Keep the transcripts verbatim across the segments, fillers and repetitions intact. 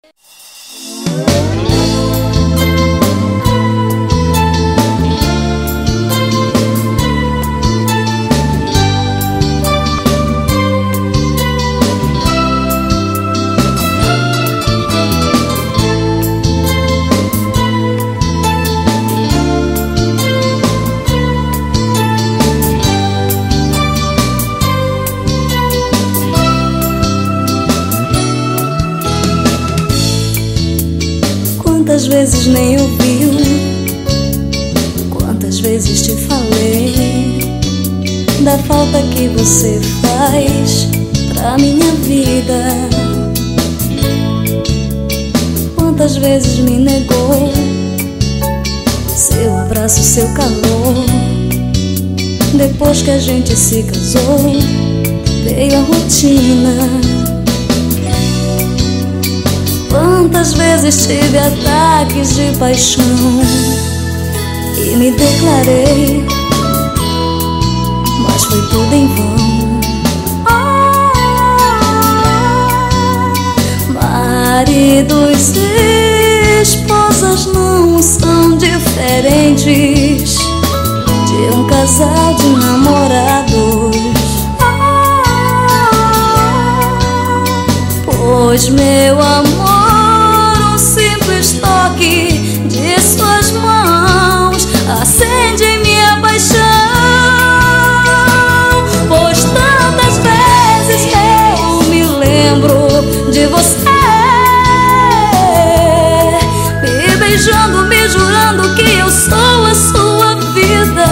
Quantas vezes nem ouviu, quantas vezes te falei da falta que você faz pra minha vida. Quantas vezes me negou seu abraço, seu calor. Depois que a gente se casou, veio a rotina. Quantas vezes tive ataques de paixão e me declarei, mas foi tudo em vão. Maridos e esposas não são diferentes de um casal de namorados, pois meu amor, toque de suas mãos acende minha paixão. Pois tantas vezes eu me lembro de você, me beijando, me jurando que eu sou a sua vida.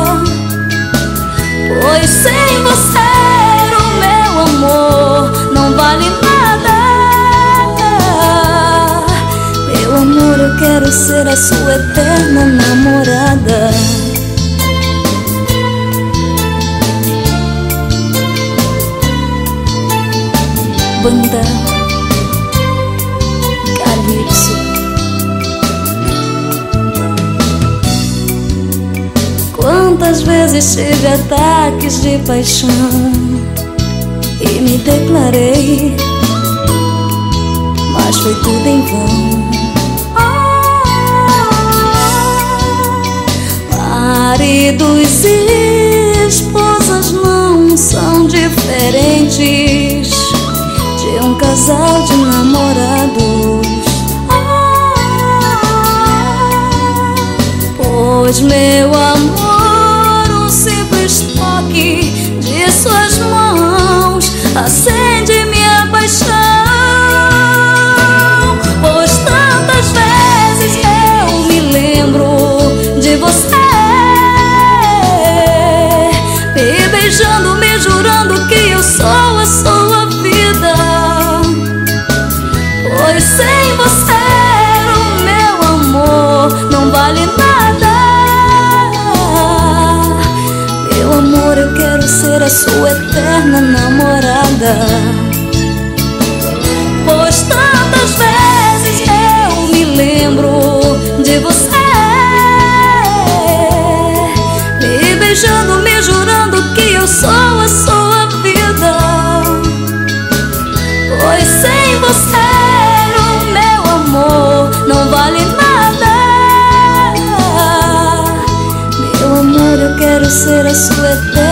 Pois sem você o meu amor não vale nada. Eu quero ser a sua eterna namorada. Banda Calypso. Quantas vezes tive ataques de paixão e me declarei, mas foi tudo em vão. Maridos e esposas não são diferentes de um casal de namorados, pois meu amor, um simples toque de suas mãos acende minha paixão. Pois tantas vezes eu me lembro de você, beijando, me jurando que eu sou a sua vida. Pois sem você o meu amor não vale nada. Meu amor, eu quero ser a sua eterna namorada. Pois tantas vezes eu me lembro de você, me beijando, me jurando que eu sou a sua vida. Pois sem você o meu amor não vale nada. Meu amor, eu quero ser a sua eterna